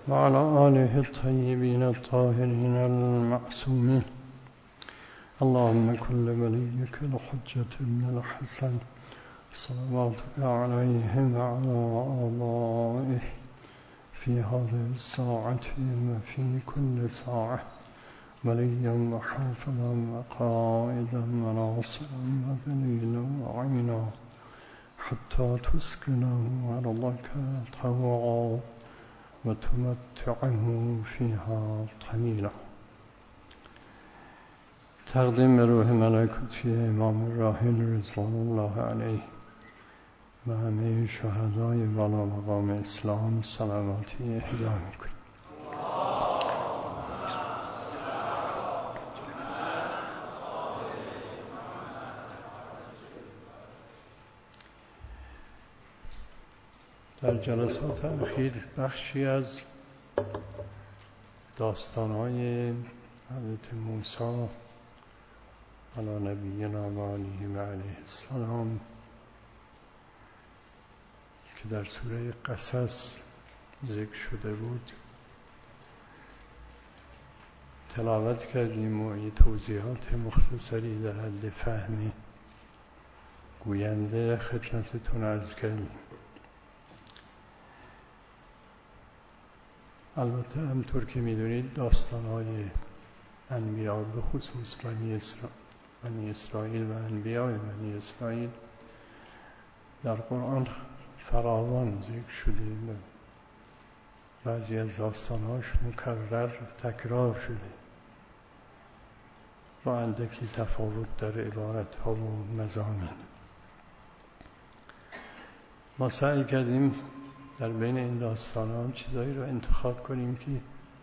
وعلى آله الطيبين الطاهرين المعصومين. اللهم كن لوليك الحجة بن الحسن صلواتك عليه وعلى آبائه في هذه الساعة وفي كل ساعة وليا وحافظا وقائدا وناصرا ودليلا وعينا حتى تسكنه أرضك طوعا وتمتعه فيها طويلا. تقدیم روح ملکوتی امام الراحل رضوان الله علیه و همه شهدای والا مقام اسلام صلواتی اهدا میکنیم. در جلسات اخیر بخشی از داستان‌های حضرت موسی علی نبینا و علیه السلام که در سوره قصص ذکر شده بود تلاوت کردیم و این توضیحات مختصری در حد فهم گوینده خدمتتون عرض کردیم. البته همطور که میدونید داستان‌های انبیا به خصوص بنی اسرائیل و انبیاء بنی اسرائیل در قرآن فراوان ذکر شده. بعضی از داستان‌هاش مکرر تکرار شده با اندکی تفاوت در عبارت‌ها و مضامین. ما سعی کردیم در بین این داستان‌ها چیزایی رو انتخاب کنیم که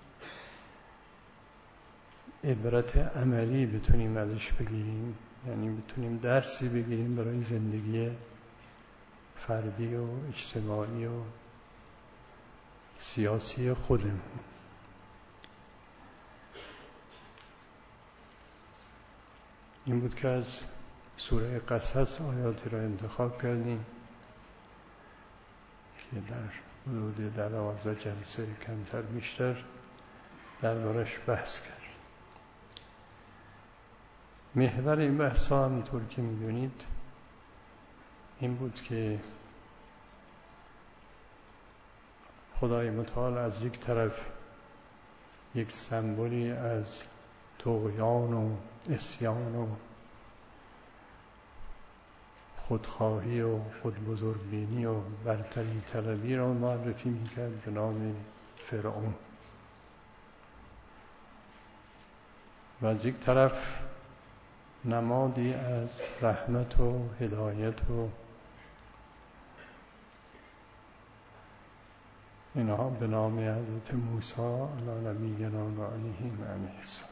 عبرت عملی بتونیم ازش بگیریم، یعنی بتونیم درسی بگیریم برای زندگی فردی و اجتماعی و سیاسی خودمون. این بود که از سوره قصص آیاتی را انتخاب کردیم که در حدود 12 جلسه کمتر بیشتر دربارش بحث کرد. محور این بحث ها همونطور که میدونید این بود که خدای متعال از یک طرف یک سمبولی از طغیان و عصیان و خودخواهی و خودبزرگبینی و برتری طلبی را معرفی میکرد به نام فرعون و از یک طرف نمادی از رحمت و هدایت و اینها به نام حضرت موسی علی نبینا و علیه السلام.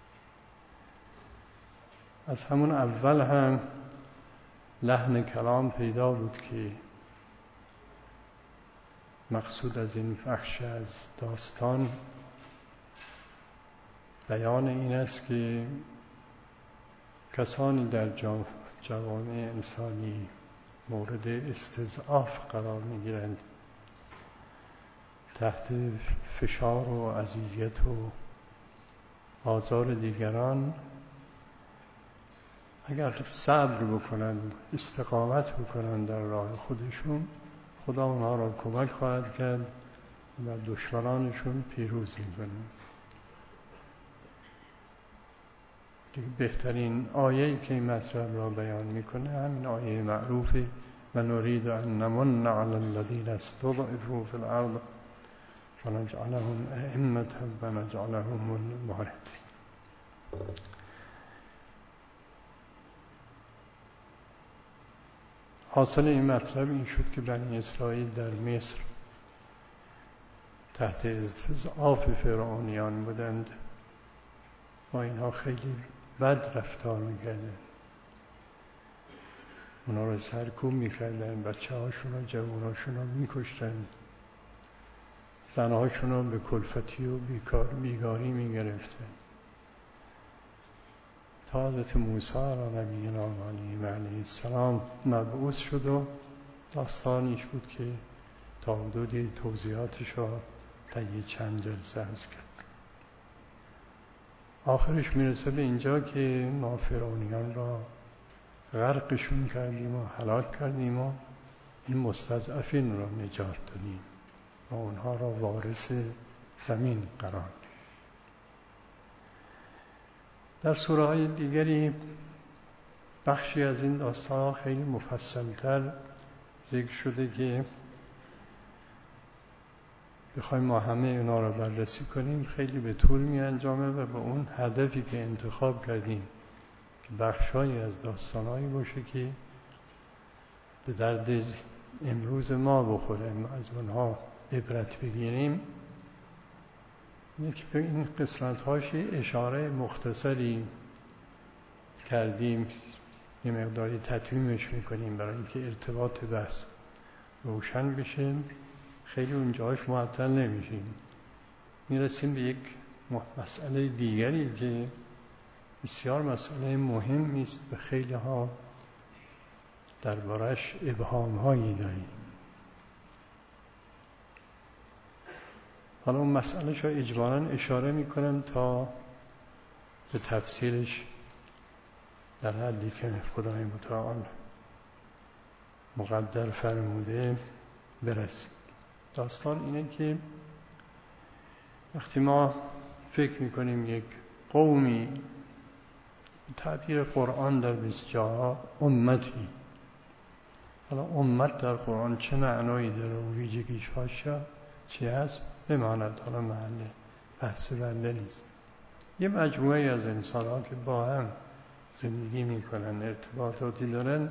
از همون اول هم لحن کلام پیدا بود که مقصود از این بخش از داستان بیان این است که کسانی در جوامع انسانی مورد استضعاف قرار می‌گیرند، تحت فشار و اذیت و آزار دیگران، اگر صبر بکنند، استقامت بکنند در راه خودشون، خدا اونها را کمک خواهد کرد و دشمنانشون پیروز می‌کنه. بهترین آیه‌ای که این مطلب را بیان میکنه همین آیه معروفه و نرید ان نمن علی الذین استضعفوا فی الارض فنجعلهم ائمة و نجعلهم الوارثین. حاصل این مطلب این شد که بنی اسرائیل در مصر تحت استضعاف فرعونیان بودند و اینها خیلی بد رفتار میکردن، اونا رو سرکوب میکردن، بچه هاشون و جوان هاشون رو میکشتن، زن هاشون رو به کلفتی و بیگاری میگرفتن تا حضرت موسی علی نبینا و علیه السلام مبعوث شد و داستانیش بود که تا حدودی توضیحاتش رو طی چند جلسه هست کرد. آخرش میرسه به اینجا که ما فرعونیان را غرقشون کردیم و هلاک کردیم و این مستضعفین را نجات دادیم و اونها را وارث زمین قرار دادیم. در سوره‌های دیگری بخشی از این داستان خیلی مفصل‌تر ذکر شده که بخوایم ما همه اونا رو بررسی کنیم خیلی به طول می انجامه و به اون هدفی که انتخاب کردیم که بخشایی از داستانهایی باشه که به درد امروز ما بخوره، از اونها عبرت بگیریم، اینه که به این قسمت‌هاش اشاره مختصری کردیم، یه مقداری تتمیمش میکنیم برای اینکه ارتباط بحث روشن بشه، خیلی اونجاش معطل نمیشیم. میرسیم به یک مسئله دیگری که بسیار مسئله مهمی است و خیلی ها دربارش ابهام هایی داریم. حالا اون مسئله رو اجمالاً اشاره میکنم تا به تفصیلش در حدی که خدای متعال مقدر فرموده برسیم. داستان اینه که وقتی ما فکر میکنیم یک قومی، تعبیر قرآن در بسیارها امتی، حالا امت در قرآن چه معنایی داره و ویژگیش هاشا چی هست بماند، حالا محل بحث بنده نیست. یه مجموعه از انسان ها که با هم زندگی میکنن، ارتباطاتی دارن،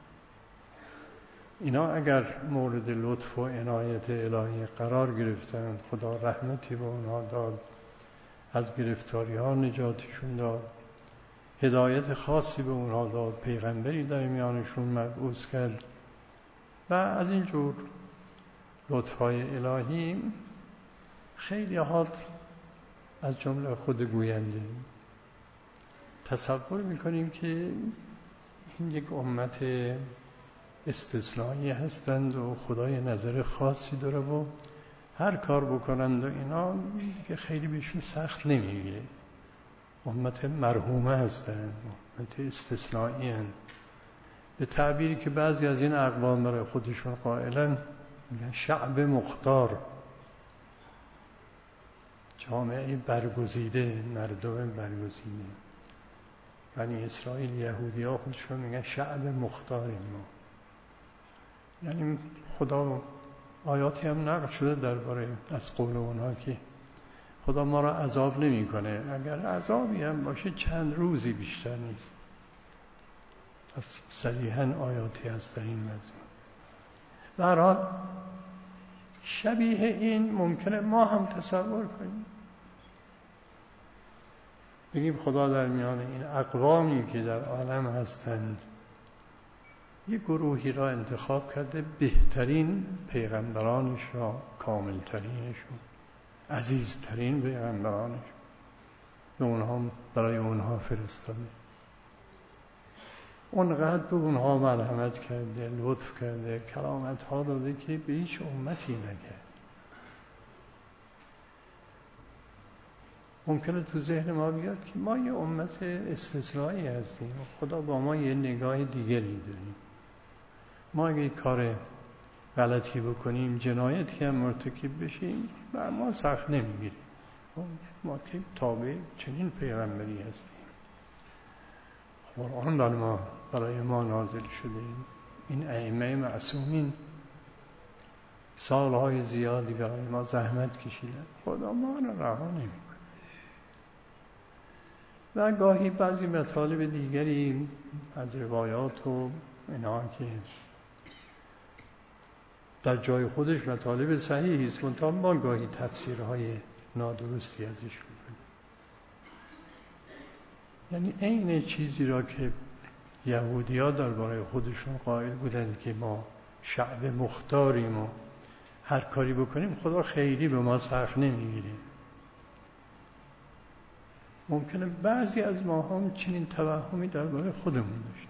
اینا اگر مورد لطف و عنایت الهی قرار گرفتن، خدا رحمتی به اونها داد، از گرفتاری ها نجاتشون داد، هدایت خاصی به اونها داد، پیغمبری در میانشون مبعوث کرد و از اینجور لطفهای الهی، خیلی هات از جمله خود گوینده تصور میکنیم که این یک امت استثنایی هستند و خدای نظر خاصی داره و هر کار بکنند و اینا دیگه خیلی بهشون سخت نمیگیره. امت مرحومه هستند، امت استثنایی هستند. به تعبیری که بعضی از این اقوام برای خودشون قائلن، میگن شعب مختار، جامعه برگزیده، مردم برگزیده. بنی اسرائیل یهودی ها خودشون میگن شعب مختاریم ما. یعنی خدا آیاتی هم نقل شده درباره از قول اونها که خدا ما را عذاب نمی کنه، اگر عذابی هم باشه چند روزی بیشتر نیست. پس صریحاً آیاتی هست در این مضمون. به هر حال شبیه این ممکنه ما هم تصور کنیم، بگیم خدا در میان این اقوامی که در عالم هستند یک گروهی را انتخاب کرده، بهترین پیغمبرانش را، کاملترینشون، عزیزترین پیغمبرانش به اونها، برای اونها فرستاده. اونقدر به اونها مرحمت کرده، لطف کرده، کرامت ها داده که به هیچ امتی نکرد. ممکنه تو ذهن ما بیاد که ما یه امت استثنایی هستیم، خدا با ما یه نگاه دیگری داریم. ما اگه کار غلطی بکنیم، جنایتی هم مرتکب بشیم، بر ما سخت نمیگیره. ما که تابع چنین پیغمبری هستیم. قرآن برای ما نازل شده، این ائمه معصومین سالهای زیادی برای ما زحمت کشیدن، خدا ما را رها نمیکنه. و گاهی بعضی مطالب دیگری از روایات و اینا که در جای خودش مطالب صحیحی است، منتها ما گاهی تفسیرهای نادرستی ازش میکنیم. یعنی عین چیزی را که یهودی‌ها درباره خودشون قائل بودند که ما شعب مختاریم و هر کاری بکنیم خدا خیلی به ما سخت نمیگیره، ممکنه بعضی از ما هم چنین توهمی درباره خودمون داشتیم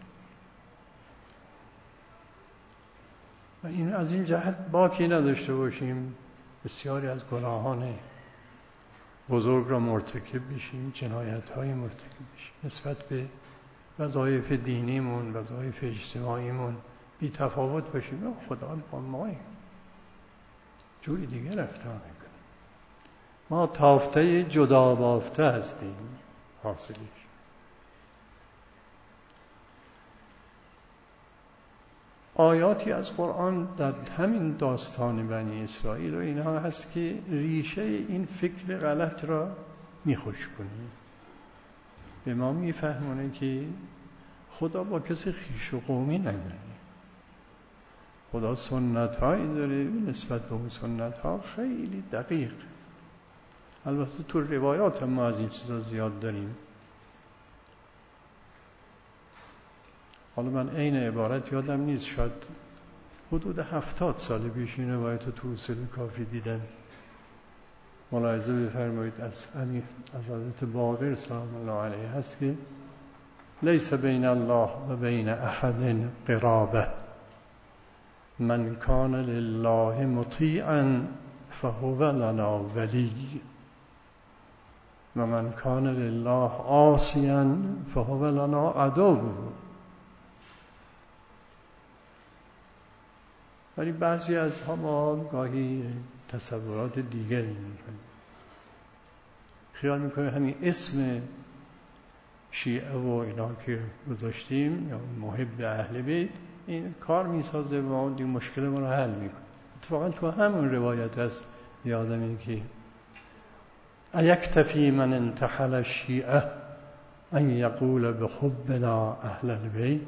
و این از این جهت باکی نداشته باشیم بسیاری از گناهان بزرگ را مرتکب بشیم، جنایت‌های مرتکب بشیم، نسبت به وظایف دینیمون، وظایف اجتماعیمون بی تفاوت باشیم. خدا با ما جوری دیگه رفتار میکنه. ما تافته جدا بافته هستیم حاصلیش. آیاتی از قرآن در همین داستان بنی اسرائیل و اینها هست که ریشه این فکر غلط را میخوش کنه، به ما میفهمونه که خدا با کسی خویش و قومی نداره. خدا سنت هایی داره، نسبت به اون سنت ها خیلی دقیق. البته تو روایات هم ما از این چیزا زیاد داریم. حالا من عین عبارت یادم نیست، شاید حدود 70 سال پیش این روایت رو تو اصول کافی دیدم. ملاحظه بفرمایید از حضرت باقر سلام الله علیه هست که لیس بین الله و بین احد قرابه، من کان لله مطیعا فهو لنا ولی و من کان لله عاصیا فهو لنا عدو. ولی بعضی از ما گاهی تصورات دیگری میکنیم، خیال میکنه همین اسم شیعه و اینا که گذاشتیم یا محب اهل بیت این کار میسازه و اون دیگه مشکل ما رو حل میکنه. اتفاقا تو همون روایت هست یادم این که ایکتفی من انتحل الشیعه ان یقول بحبنا اهل البیت،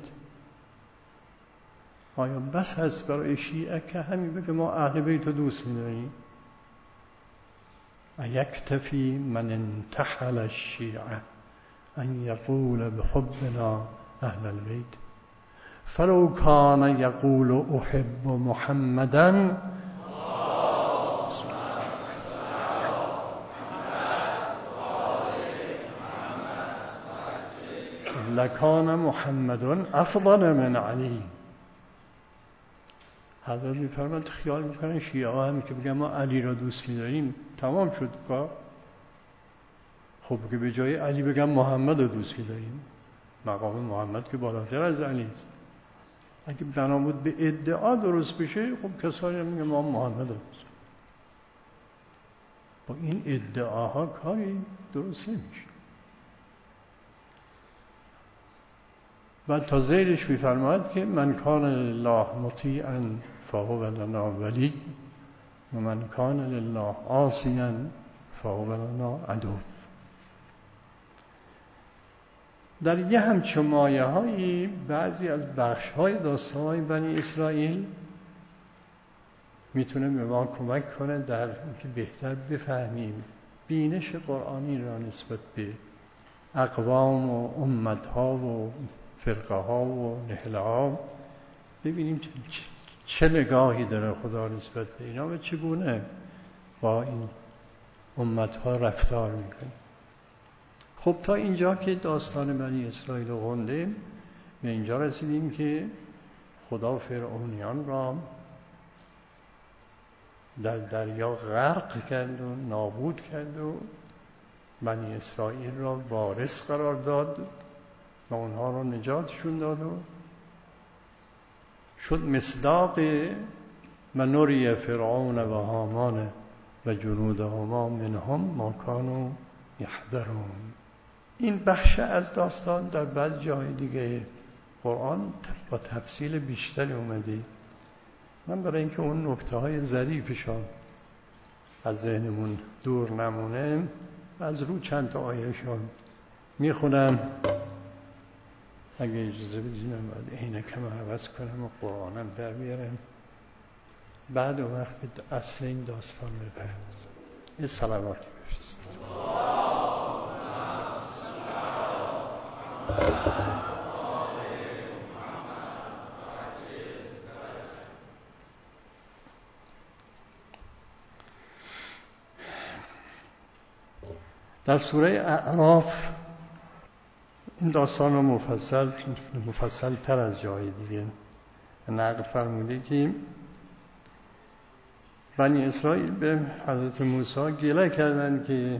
آیا بس هست برای شیعه که همین بگه ما اهل بیت رو دوست می‌داریم؟ ایکتفی من انتحل الشیعه ان یقول بحبنا اهل البیت فلو کان یقول احب محمدا لکان محمد افضل من علی. حضرت میفرماید خیال میکنن شیعه ها هم که بگن ما علی را دوست میداریم تمام شد کار. خب که به جای علی بگم محمد رو دوست میداریم، مقام محمد که بالاتر از علی است. اگه بنا بود به ادعا درست بشه، خب کسانی هم میگن ما محمد رو دوست. با این ادعاها کاری درست نمیشه. بعد تا زیرش میفرماید که من کان لله مطیعا فهو لنا ولی و من کان لله عاصیا فهو لنا عدو. در یه همچون مایه هایی بعضی از بخش های داستان های بنی اسرائیل میتونه به ما کمک کنه در اینکه بهتر بفهمیم بینش قرآنی را نسبت به اقوام و امت ها و فرقه ها و نهله ها، ببینیم چه نگاهی داره خدا نسبت به اینا و چگونه با این امت ها رفتار میکنه. خب تا اینجا که داستان بنی اسرائیل رو خوندیم به اینجا رسیدیم که خدا فرعونیان را در دریا غرق کرد و نابود کرد و بنی اسرائیل را وارث قرار داد و اونها را نجاتشون داد و شد مصداق و نری فرعون و هامان و جنودهما منهم ما کانوا یحذرون. این بخش از داستان در بعض جای دیگه قرآن با تفصیل بیشتری اومده. من برای اینکه اون نکته‌های ظریفشان از ذهنمون دور نمونه از رو چند تا آیه‌شان میخونم. اگه اجازه بدید من باید عینکم عوض کنم و قرآنم در بیارم، بعد اون وقت به اصل این داستان بپردازم. یه صلواتی بفرستید. در سوره اعراف این داستان رو مفصل تر از جای دیگه نقل فرموده که بنی اسرائیل به حضرت موسی گله کردند که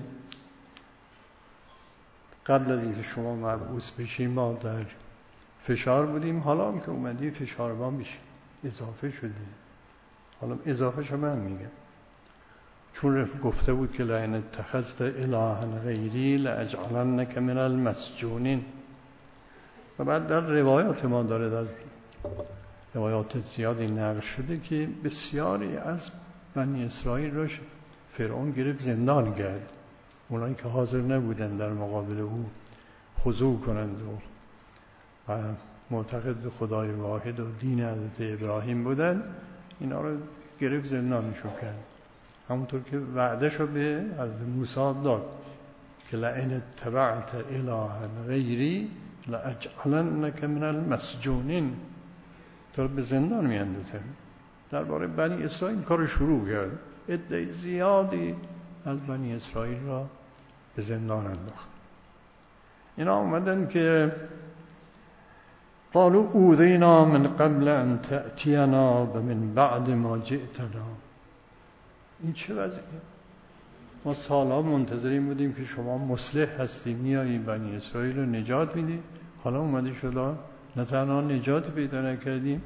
قبل از اینکه شما مبعوث بشیم ما در فشار بودیم، حالا هم که اومدی فشار ما بیش اضافه شده. حالا اضافه شو من میگم، چون گفته بود که لئن اتخذت الها غیری لاجعلنک من المسجونین. و بعد در روایات ما داره، در روایات زیادی نقل شده که بسیاری از بنی اسرائیل رو فرعون گرفت زندان کرد. اونایی که حاضر نبودن در مقابل او خضوع کنند و معتقد به خدای واحد و دین حضرت ابراهیم بودن، اینا رو گرفت زندانشون کرد. همونطور که وعدهشو به حضرت موسی داد که لئن اتبعت الها غیری لاجعلنک من المسجونین، تو به زندان میاندازن. درباره بنی اسرائیل کار شروع کرد، عده زیادی از بنی اسرائیل را به زندان انداخت. اینا اومدن که قالوا اوذینا من قبل ان تأتینا و من بعد ما جئتنا. این چه وضعیه؟ ما سالها منتظرین بودیم که شما مصلح هستی، میایی بنی اسرائیل رو نجات میدی، حالا اومده شده نه تنها نجات پیدا نکردیم،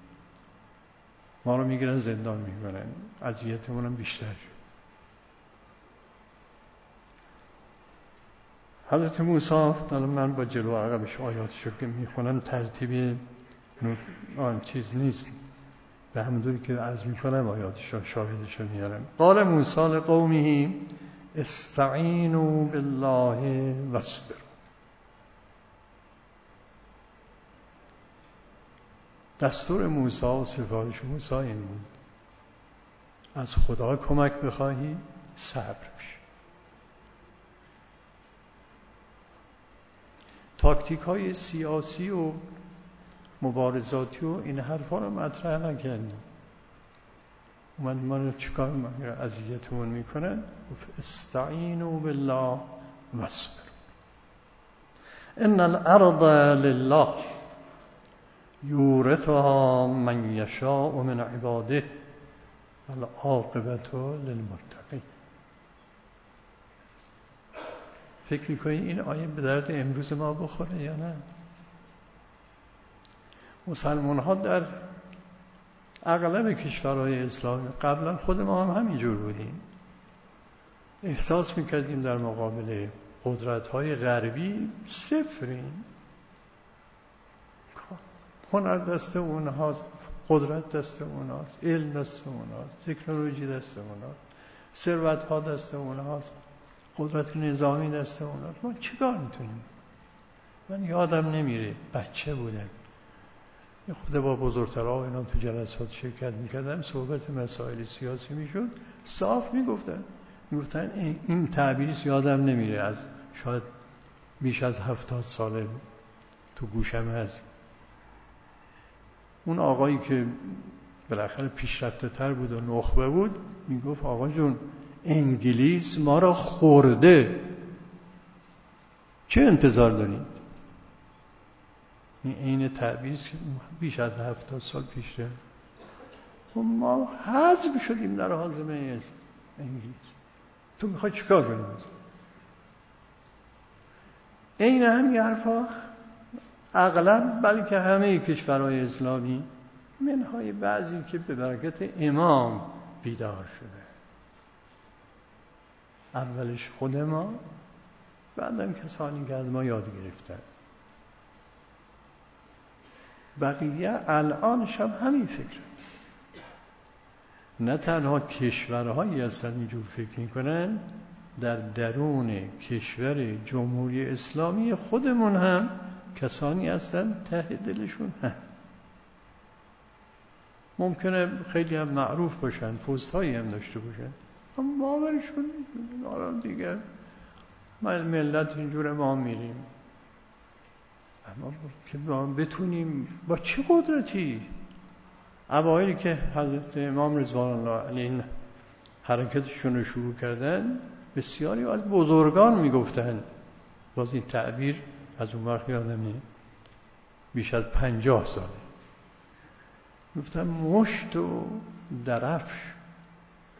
ما رو میگیرن زندان میکنن، اذیتمون هم بیشتر شد. حضرت موسی، من با جلو عقبش آیاتشو که میخونم ترتیب آن چیز نیست، به همونطوری که عرض میکنم آیاتشو شاهدشو میارم. قال موسی لقومه استعینوا بالله واصبروا. دستور موسی و سفارش موسی این بود: از خدا کمک بخواهی صبر بش. تاکتیک های سیاسی و مبارزاتی و این حرفا رو مطرح نکردیم. اومد ما رو چیکار میکنن؟ اذیتمون میکنن. گفت استعینوا بالله واصبروا ان الارض لله یورثها من یشاء من عباده والعاقبة للمتقین. فکر میکنی این آیه به درد امروز ما بخوره یا نه؟ مسلمان ها در اغلب کشورهای اسلامی، قبلا خود ما هم همینجور بودیم، احساس میکردیم در مقابل قدرت‌های غربی صفریم. هنر دست اونهاست، قدرت دست اونهاست، علم دست اونهاست، تکنولوژی دست اونهاست، ثروت‌ها دست اونهاست، قدرت نظامی دست اونهاست. ما چیکار میتونیم؟ من یادم نمیره بچه بودم یه خود با بزرگترها اینا تو جلسات شرکت میکردم، صحبت مسائل سیاسی میشد، صاف میگفتن این تعبیرش یادم نمیره، از شاید بیش از 70 ساله تو گوشم هست. اون آقایی که بالاخره پیشرفته تر بود و نخبه بود میگفت آقا جون انگلیس ما را خورده، چه انتظار دارید؟ این تعبیر بیش از 70 سال پیشه. ما حذف شدیم در حازمه انگلیس. تو میخوای چیکار کنی؟ این همین حرفا اغلب بلکه همه کشورهای اسلامی، منهای بعضی که به برکت امام بیدار شده، اولش خود ما، بعدم کسانی که از ما یاد گرفتن. بقیه الانش هم همین فکر، نه تنها کشورهایی هستن اینجور فکر میکنن، در درون کشور جمهوری اسلامی خودمون هم کسانی هستن ته دلشون هم ممکنه خیلی هم معروف باشن، پست هایی هم داشته باشن، اما باورشون آرام دیگه ملت اینجور ما میریم. اما که ما بتونیم با چه قدرتی؟ اوایلی که حضرت امام رضوان الله علیه حرکتشون رو شروع کردن، بسیاری از بزرگان میگفتن، باز این تعبیر از اون وقت یادمه بیش از 50 ساله، گفتن مشت و درفش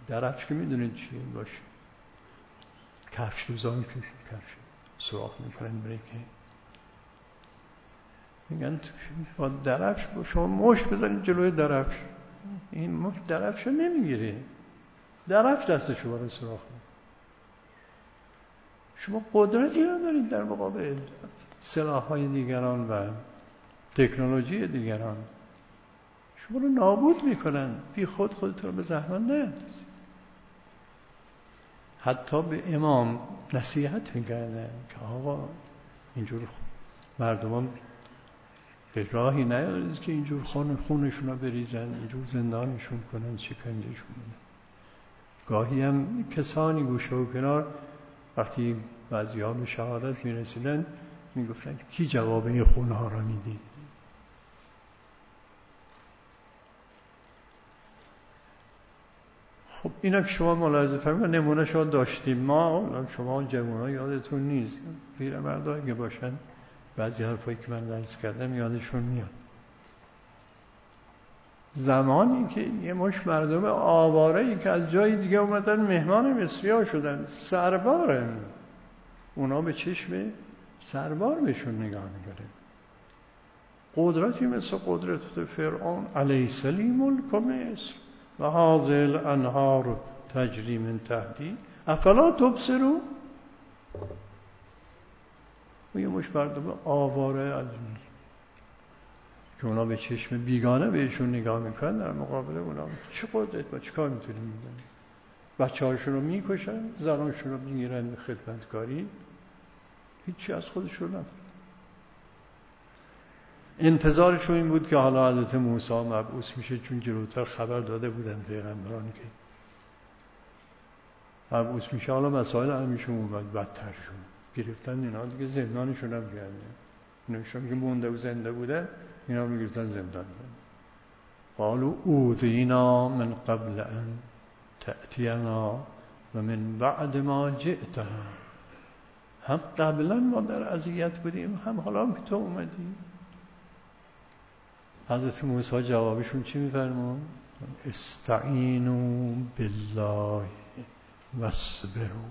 درفش که میدونید چیه باشه، کفش دوزان که کفش سراخ میکنن بریکه، میگن با درفش شما مشت بزنید جلوی درفش، این مشت درفش رو نمیگیره، درفش دست شما رو سراخ میکنه. شما قدرتی ندارید در مقابل سلاح‌های دیگران و تکنولوژی دیگران، شما رو نابود میکنن، بی خود خودتون رو به زحمت نیندازید. حتی به امام نصیحت میکردن که آقا اینجور مردمان به راهی نیارید که اینجور خونشون رو بریزن، اینجور زندانشون کنن، شکنجهشون بدن. گاهی هم کسانی گوشه و کنار وقتی بعضی‌ها به شهادت میرسیدن میگفتن کی جواب این خونه ها را میدید؟ خب اینا که شما ملاحظه فرمایید نمونه شما داشتیم، ما شما جوونا یادتون نیست، پیرمردایی که باشن بعضی حرفایی که من درس کردم یادشون میاد. زمانی که یه مش مردم آواره‌ای که از جای دیگه اومدن مهمان مصری‌ها شدن، سربارن، اونا به چشم سربار بهشون نگاه می‌کنه. قدرتی مثل قدرت فرعون الیس لی ملک مصر و هذه الانهار تجری من تحتی افلا تبصرون. و یه مش مردم آواره از که اونا به چشم بیگانه بهشون نگاه میکنن، در مقابل اونا چه قدرت با چه کار میتونن میکنن؟ بچه هاشون رو میکشن، زناشون رو میگیرن به خدمتکاری، هیچی از خودشون ندارن. انتظارشون این بود که حالا حضرت موسی مبعوث میشه، چون جلوتر خبر داده بودن پیغمبران که مبعوث میشه. حالا مسائل همیشون اومد بدتر شد، گرفتن اینا دیگه زندانشون هم کردن، ایناشون که مونده و زنده بودن اینا رو گرفتن زندان. قالوا اوذینا من قبل ان تأتینا و من بعد ما جئتنا. هم قبلا ما در اذیت بودیم، هم حالا که تو اومدی. حضرت موسی جوابشون چی میفرمون؟ استعینوا بالله واصبروا.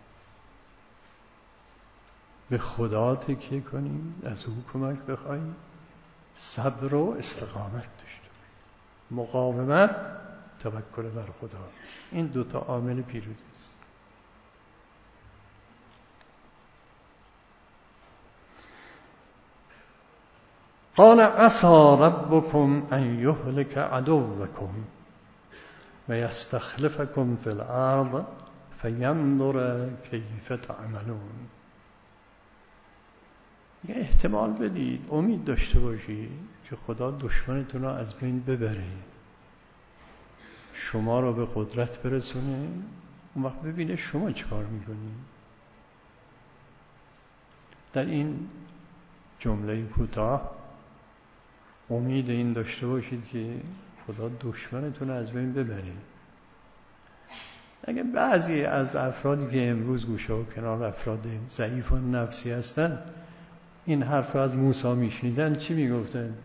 به خدا تکیه کنید، از او کمک بخواهید، صبر و استقامت داشته باشید، مقاومت، توکل بر خدا. این دوتا عامل پیروزی است. قال عسى ربكم ان يهلك عدوكم ويستخلفكم في الارض فینظر کیف تعملون. یه احتمال بدید، امید داشته باشید که خدا دشمنتون رو از بین ببره، شما رو به قدرت برسونه، اون وقت ببینه شما چه کار میکنید. در این جمله کوتاه امید این داشته باشید که خدا دشمنتون رو از بین ببره. اگه بعضی از افرادی که امروز گوشه و کنار افراد ضعیف و نفسی هستن این حرف از موسی میشنیدن چی میگفتن؟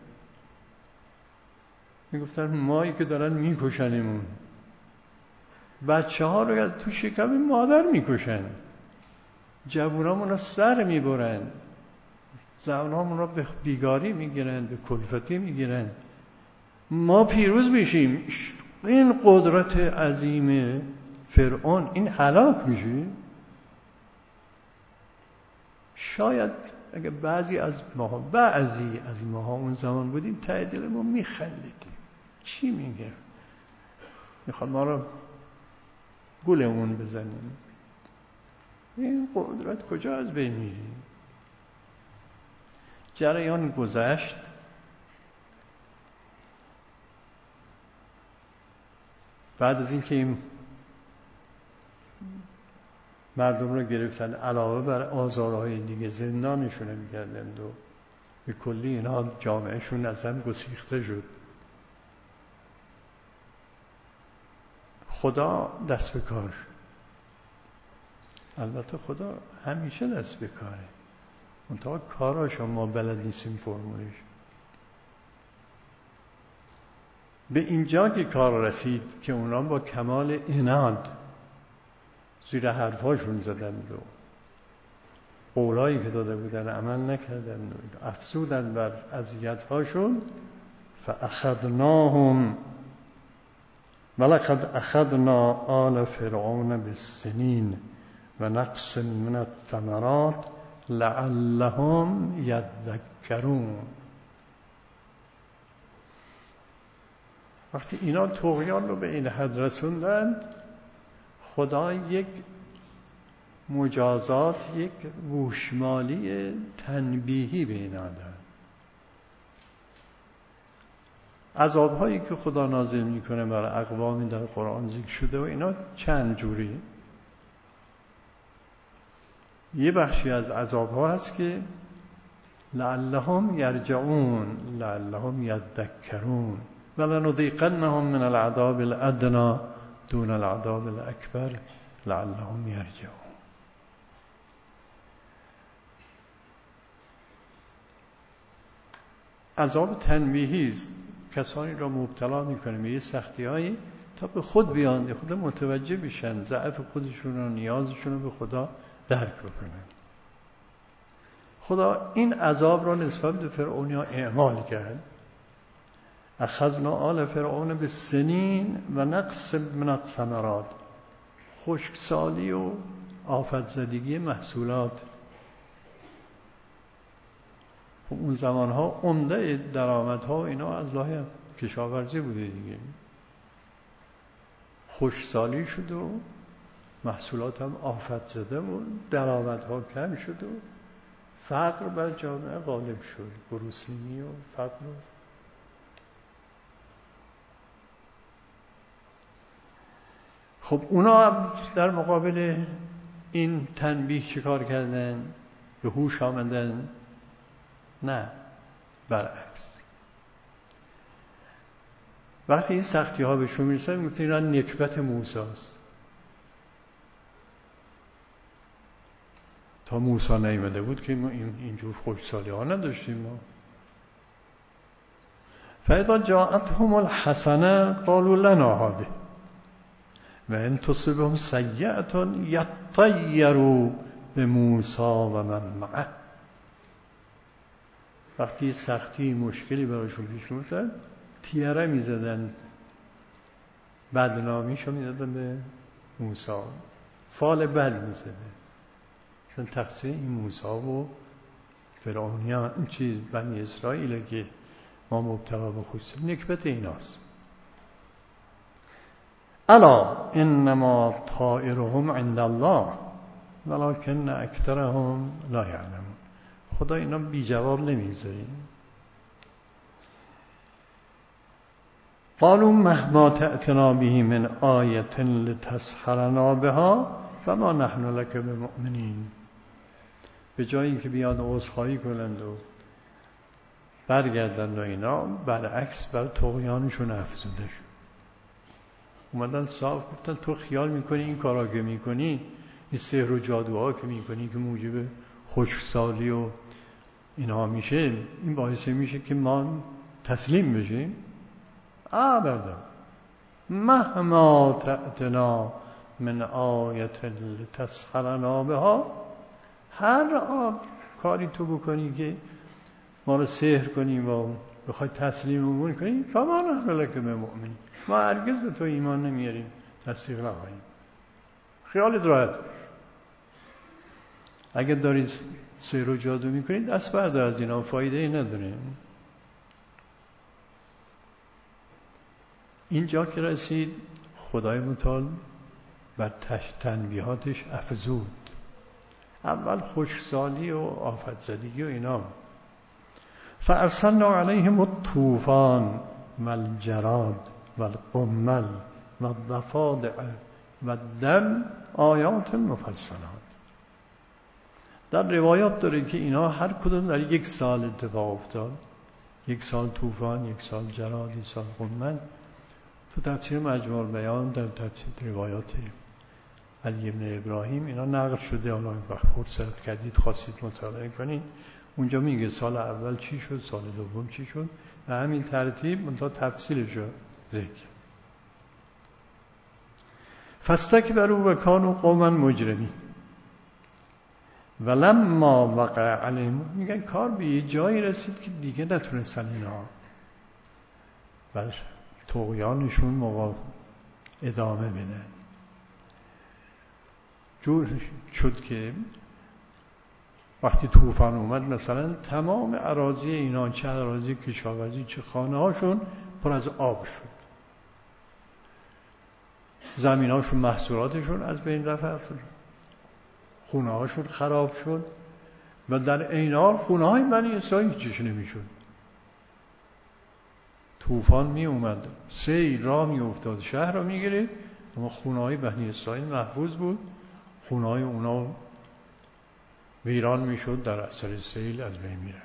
میگفتن مایی که دارن میکشنیمون، بچه ها رو تو شکم مادر میکشن، جوونامون رو سر میبرن، زنامون رو به بیگاری میگیرن، به کلفتی میگیرن، ما پیروز میشیم. این قدرت عظیم فرعون این هلاک میشه. شاید اگه بعضی از ماها اون زمان بودیم ته دلمون میخندیدیم، چی میگه؟ میخواد ما رو گولمون بزنیم. این قدرت کجا از بین میره؟ جریان گذشت. بعد از اینکه این مردم رو گرفتن، علاوه بر آزارهای دیگه زندانشون میکردند و به کلی اینا جامعهشون از هم گسیخته شد. خدا دست به کار شد. البته خدا همیشه دست به کاره، منتها کاراش ما بلد نیستیم فرمولش. به اینجا که کار رسید که اونا با کمال عناد زیر حرفاشون زدند و قولایی که داده بودن عمل نکردند و افزودند بر اذیت‌هاشون، فاخذناهم ولقد اخذنا آل فرعون بالسنین و نقص من الثمرات لعلهم یذکرون. وقتی اینا طغیان رو به این حد رسوندند، خدا یک مجازات، یک گوشمالی تنبیهی به اینا داد. عذاب‌هایی که خدا نازل میکنه برای اقوامی در قرآن ذکر شده و اینا چند جوری. یه بخشی از عذاب‌ها هست که لعلهم یرجعون، لعلهم یذکرون، ولنذیقنهم من العذاب الادنی دون العذاب الاکبر لعلهم یرجعون. عذاب تنبیهی است، کسانی را مبتلا میکنه به یه سختی‌هایی تا به خود بیان، خود متوجه بشن، ضعف خودشون و نیازشون رو به خدا درک بکنن. خدا این عذاب را نسبت به فرعونیا اعمال کرد. اخذنا آل فرعون بالسنین و نقص من الثمرات، خشکسالی و آفت زدگی محصولات. اون زمانها عمده درآمدها اینا از راه کشاورزی بوده دیگه. خشکسالی شد و محصولات هم آفت زده و درآمدها کم شد و فقر بر جامعه غالب شد، گرسنگی و فقر. خب اونا در مقابل این تنبیه چیکار کردن؟ به هوش آمدن؟ نه، برعکس. وقتی این سختی ها بهشون میرسن میگفتن اینا نکبت موسی است. تا موسی نیامده بود که ما اینجور خشکسالی ها نداشتیم. ما فاذا جاءتهم الحسنه قالوا لنا هذه و ان تصبهم سیئه یطیروا بموسی و من معه. وقتی سختی مشکلی براشون پیش می‌افتاد تیره می‌زدن، بدنامیشو می‌دادن به موسی، فال بد می‌زدن. مثلا تقصیر این موسی و فرعونیان این چیز بنی اسرائیل که ما مبتلا به خود نکبت ایناست. الا انما طائرهم عند الله ولكن اکثرهم لا یعلمون. خدا اینا بی جواب نمیگذاره. قالوا مهما تأتنا به من آیة لتسحرنا بها فما نحن لك بمؤمنین. به جای اینکه بیان عذرخواهی کنند و برگردند و اینا، برعکس بر طغیانشون افزوده شد. اومدن صاف گفتن تو خیال میکنی این کارا که میکنی، این سحر و جادوها که میکنی که موجب خشکسالی و اینها میشه، این باعث میشه که ما تسلیم بشیم؟ ابدا. مهما تأتنا من آیت لتسحرنا بها، هر کاری تو بکنی که ما رو سحر کنی و بخوای تسلیممون کنی، فما نحن لک بمؤمنین، ما هرگز به تو ایمان نمیاریم، تصدیق نخواهیم. خیالت راحت باش. اگه دارید سحر و جادو میکنید دست بردار از اینا، فایده ای نداره. اینجا که رسید خدای متعال بر تنبیهاتش افزود. اول خشکسالی و آفت زدگی و اینا. فارسلنا علیهم الطوفان والجراد والقمل والضفادع والدم آیات مفصلات. در روایات داره که اینا هر کدوم در یک سال اتفاق افتاد. یک سال طوفان، یک سال جراد، یک سال قمل. تو تفسیر مجموع البیان در تفسیر روایات علی بن ابراهیم اینا نقل شده. حالا وقت فرصت کردید خواستید مطالعه کنید، اونجا میگه سال اول چی شد، سال دوم چی شد، و همین ترتیب منتها تفصیلش رو ذکر. فاستکبروا و کانوا قوما مجرمین. ولما وقع علیهم، میگن کار به یه جایی رسید که دیگه نتونستن اینا بر طغیانشون ادامه بدن. جور شد که وقتی طوفان اومد مثلا تمام اراضی اینا، چه اراضی کشاورزی چه خانه هاشون پر از آب شد، زمین هاشون محصولاتشون از بین رفت، خونه هاشون خراب شد و در عین حال خونه های بنی اسرائیل هیچیش نمیشد. طوفان می اومد، سیل راه می افتاد، شهر را می گرفت، اما خونه های بنی اسرائیل محفوظ بود. خونه های اونا ویران می شد، در اثر سیل از بین می رفت.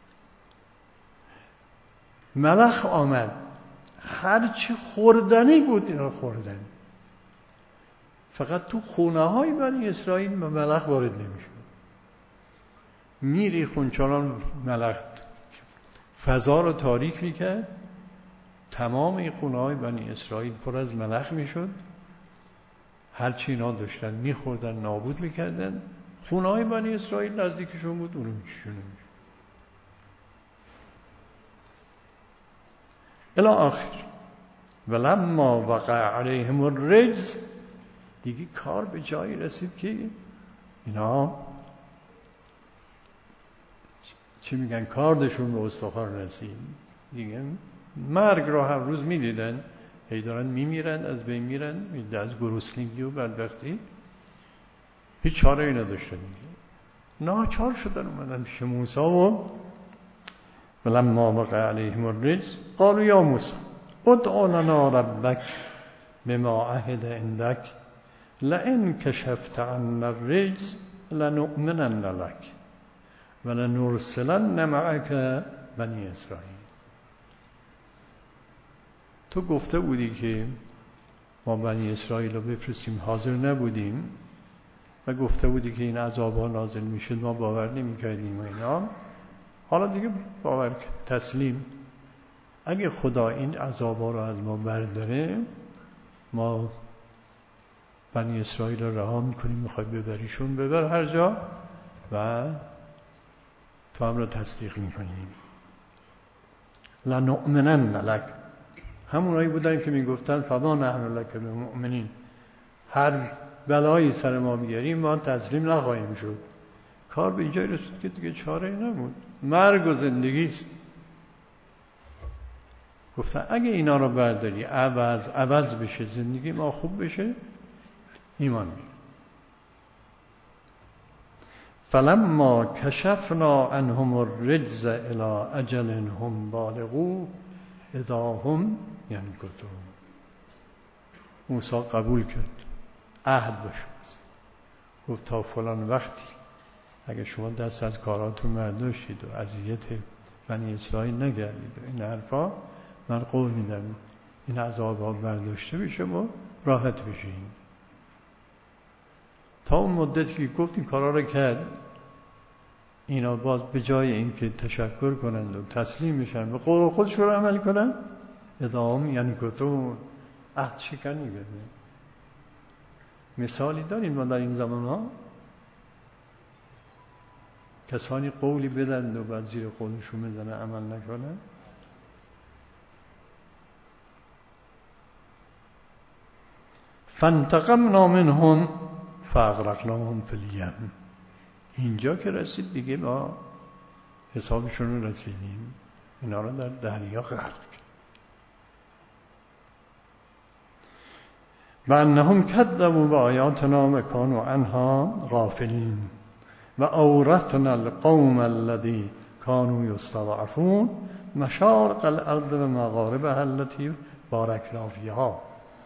ملخ آمد، هرچی خوردنی بود اینا خوردن، فقط تو خونه های بنی اسرائیل ملخ وارد نمی شد. میری خونچالان ملخ فضا رو تاریک می کرد، تمام این خونه های بنی اسرائیل پر از ملخ می شد، هرچی اینا داشتن می خوردن نابود می کردن. خونه های بنی اسرائیل نزدیکشون بود، اونو میشون نمی شد. الی آخر. ولما وقع علیهم الرجز، دیگه کار به جایی رسید که اینا چی میگن، کاردشون به استخوان رسید دیگه. مرگ را هر روز میدیدن، هی دارن میمیرن، از بین میرن، از گرسنگی و بدبختی، هیچ چاره ای نداشتن. ناچار شدن اومدن پیش موسی و ولما وقع علیهم الرجز قالوا یا موسی ادع لنا ربک بما عهد عندک لئن کشفت عنا الرجز لنؤمنن لک ولنرسلن معک بنی اسرائیل. تو گفته بودی که ما بنی اسرائیل رو بفرستیم، حاضر نبودیم و گفته بودی که این عذاب‌ها نازل میشد، ما باور نمی‌کردیم و اینا. حالا دیگه باور تسلیم. اگه خدا این عذاب‌ها رو از ما برداره، ما بنی اسرائیل رو رها می‌کنیم، می‌خوای ببریشون، ببر هر جا و تو هم رو تصدیق می‌کنیم. لنؤمنن لک، همونایی بودن که میگفتن فما نحن لک بمؤمنین، هر بلایی سر ما بیاریم ما تسلیم نخواهیم شد. کار به اینجا رسید که دیگه چاره نبود، مرگ و زندگی است. گفتن اگه اینا رو برداری عوض بشه، زندگی ما خوب بشه، ایمان بیار. فلما کشفنا عنهم الرجز الی اجل هم بالغوه اذا هم ینکثون. موسی قبول کرد، عهد باشه، گفت تا فلان وقتی اگه شما دست از کاراتون برداشتید و اذیت بنی اسرائیل نگردید و این حرفا، من قول میدم این عذاب‌ها برداشته بشه و راحت بشین. تا اون مدتی که گفت این کارا رو کرد، اینا باز به جای اینکه تشکر کنند و تسلیم بشن و قول خودشون رو عمل کنن، ادام یعنی کتون عهد شکنی بده. مثالی داریم ما در این زمان ها، کسانی قولی بدن و بعد زیر قولشون بزنن عمل نکنن. فانتقمنا منهم فاغرقناهم فی الیم. اینجا که رسید دیگه ما حسابشون رو رسیدیم، اینا رو در دریا غرق کرد. و انهم کذبوا بآیاتنا و کانوا عنها غافلین و اورثنا القوم الذی كانوا یستضعفون مشارق الارض و مغاربها التي بارکنا فیها.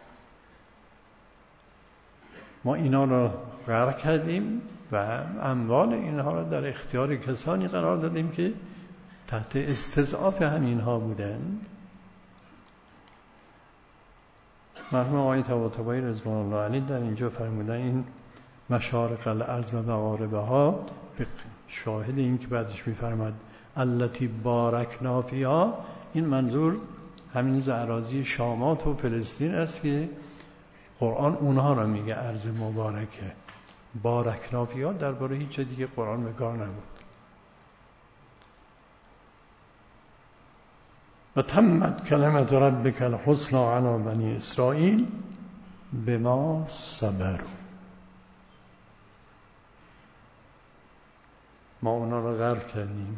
ما اینا رو غرق کردیم و اموال اینها رو در اختیار کسانی قرار دادیم که تحت استضعاف همینها بودند. مرحوم آقای طباطبایی رضوان الله علیه در اینجا فرمودن این مشارق الارض و مغاربها، شاهد این که بعدش میفرماد التی بارکنا فیها، این منظور همین اراضی شامات و فلسطین است که قرآن اونها را میگه ارض مبارکه. بارکنا فیها درباره هیچ دیگه قرآن به کار نبود. و تمت کلمت ربک الحسنی علی بنی اسرائیل بما صبروا. ما اونا را غرق کردیم،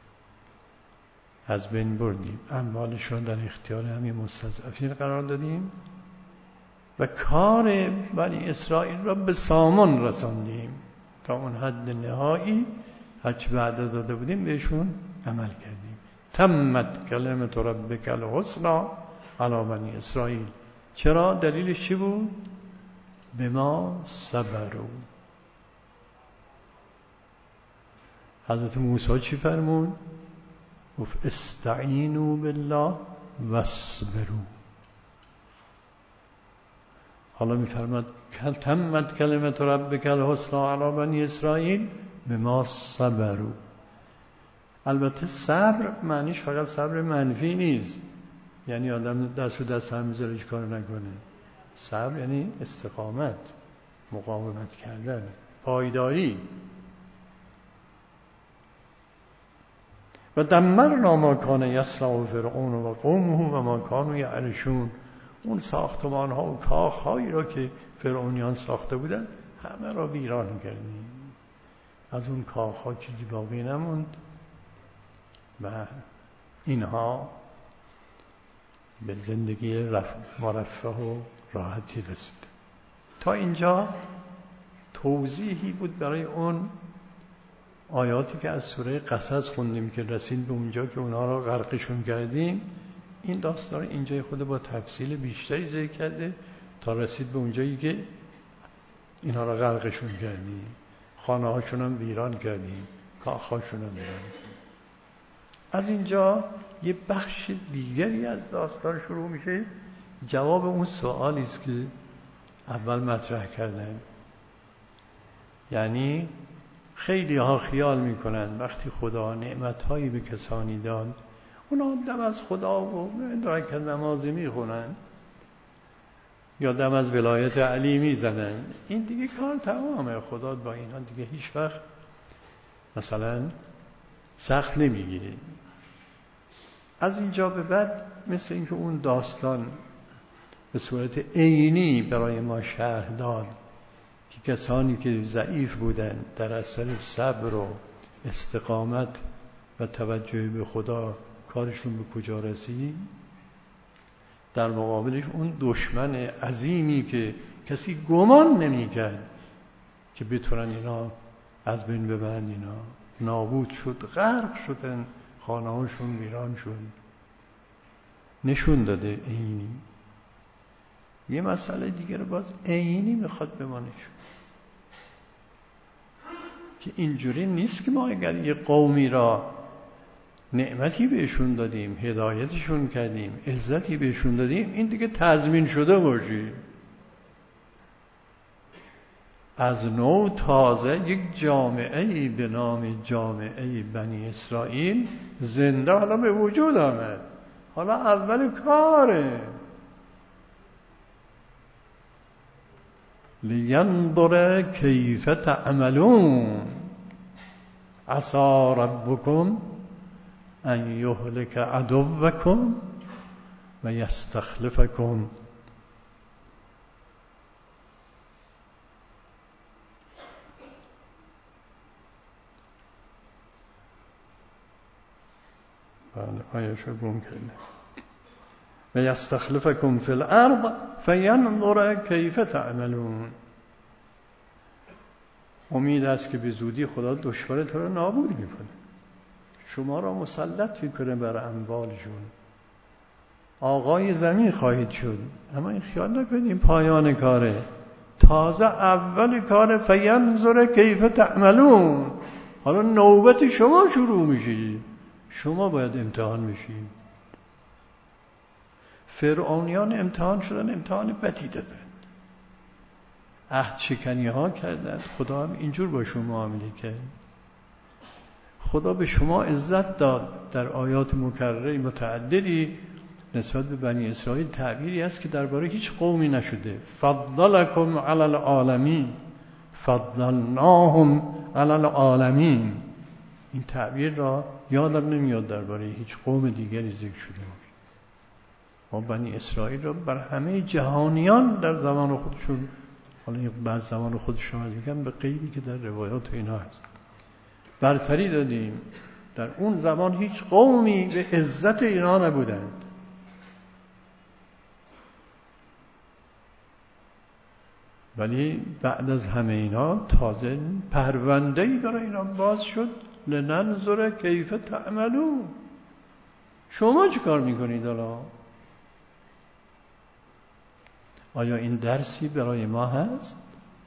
از بین بردیم، اموالشون در اختیار همین مستضعفین قرار دادیم و کار بنی اسرائیل را به سامان رساندیم تا اون حد نهایی هرچی وعده داده بودیم بهشون عمل کردیم. تمت کلمت ربک الحسنی علی بنی اسرائیل. چرا؟ دلیلش چی بود؟ بما صبروا. حضرت موسی چی فرمود؟ گفت استعینوا بالله واصبروا. حالا میفرماد تمت کلمت ربک الحسنی علی بنی اسرائیل بما صبروا. البته صبر معنیش فقط صبر منفی نیست، یعنی آدم دست رو دست هم میذاره هیچ کار نکنه. صبر یعنی استقامت، مقاومت کردن، پایداری. و دمرنا ما کان یصنع فرعون و قومه و ما کانوا یعرشون. اون ساختمان ها و کاخ هایی را که فرعونیان ساخته بودن همه را ویران کردیم. از اون کاخ ها چیزی باقی نموند و اینها به زندگی مرفه و راحتی رسید. تا اینجا توضیحی بود برای اون آیاتی که از سوره قصص خوندیم که رسید به اونجا که اونها را غرقشون کردیم. این داستان اینجای خود با تفصیل بیشتری ذکر کرده تا رسید به اونجایی که اینها را غرقشون کردیم، خانه هاشون هم ویران کردیم، کاخ هاشون هم ویران کردیم. از اینجا یه بخش دیگری از داستان شروع میشه. جواب اون سوالی است که اول مطرح کردم. یعنی خیلی ها خیال میکنن وقتی خدا نعمتهایی به کسانی داد اونا دم از خدا و رکعت نمازی میخونن یا دم از ولایت علی میزنن، این دیگه کار تمامه، خدا با اینا دیگه هیچ وقت مثلا سخت نمیگیره. از اینجا به بعد مثل اینکه اون داستان به صورت عینی برای ما شرح داد که کسانی که ضعیف بودن در اثر صبر و استقامت و توجه به خدا کارشون به کجا رسید، در مقابلش اون دشمن عظیمی که کسی گمان نمی‌کرد که بتونن اینا از بین ببرن، اینا نابود شد، غرق شدن، خانه‌هاشون ویران شد. نشون داده عینی. یه مسئله دیگه رو باز عینی میخواد بمانه که اینجوری نیست که ما اگر یه قومی را نعمتی بهشون دادیم، هدایتشون کردیم، عزتی بهشون دادیم، این دیگه تضمین شده باشه. از نو تازه یک جامعه‌ای به نام جامعه بنی اسرائیل زنده حالا به وجود آمد. حالا اول کاره لینظر کیف تعملون عسى ربکم ان یهلک عدوکم و یستخلفکم. بله آیه‌شو گم کردم. و یستخلفکم فی الارض فینظر کیف تعملون. امید است که به زودی خدا دشمن تو رو نابود میکنه، شما را مسلط میکنه بر اموالشون، آقای زمین خواهید شد. اما این خیال نکنید این پایان کاره، تازه اول کاره. فینظر کیف تعملون. حالا نوبت شما شروع میشه، شما باید امتحان میشید. فرعونیان امتحان شدن، امتحان بدی دادن، عهد شکنی ها کردن، خدا هم اینجور با شما معامله کرد. خدا به شما عزت داد در آیات مکرره متعددی، نسبت به بنی اسرائیل تعبیری است که درباره هیچ قومی نشده. فضلکم علی العالمین، فضلناهم علی العالمین. این تعبیر را یادم نمیاد درباره هیچ قوم دیگری ذکر شده باشه. ما بنی اسرائیل را بر همه جهانیان در زمان خودشون، حالا بعد زمان خودشون میگم به قیدی که در روایات اینا هست، برتری دادیم. در اون زمان هیچ قومی به عزت اینا نبودند. ولی بعد از همه اینا تازه پرونده‌ای برای اینا باز شد، لننظر کیف تعملون. شما چه کار میکنید حالا؟ آیا این درسی برای ما هست؟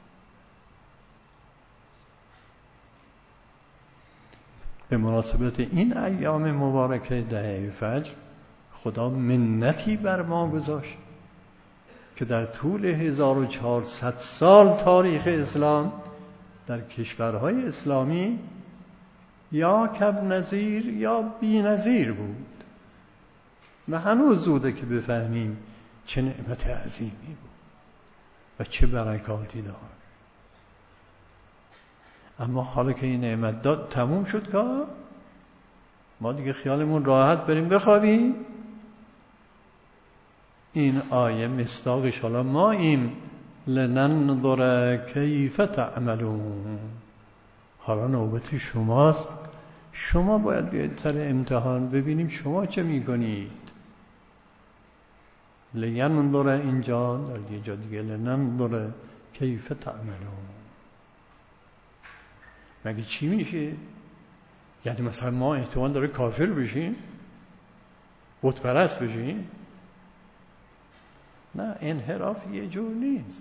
به مناسبت این ایام مبارکه دهه فجر خدا منتی بر ما گذاشت که در طول 1400 سال تاریخ اسلام در کشورهای اسلامی یا کم نظیر یا بی نظیر بود و هنوز زوده که بفهمیم چه نعمت عظیمی بود و چه برکاتی داشت. اما حالا که این نعمت داد تموم شد که ما دیگه خیالمون راحت بریم بخوابیم. این آیه مصداقش حالا ماییم، لننظر کیف تعملون. حالا نوبت شماست، شما باید بیاید سر امتحان ببینیم شما چه میکنید. لینظر اینجا در یه جا دیگه لننظر کیف تعملون. مگه چی میشه؟ یعنی مثلا ما احتمال داره کافر بشیم، بت پرست بشیم؟ نه، انحراف یه جور نیست.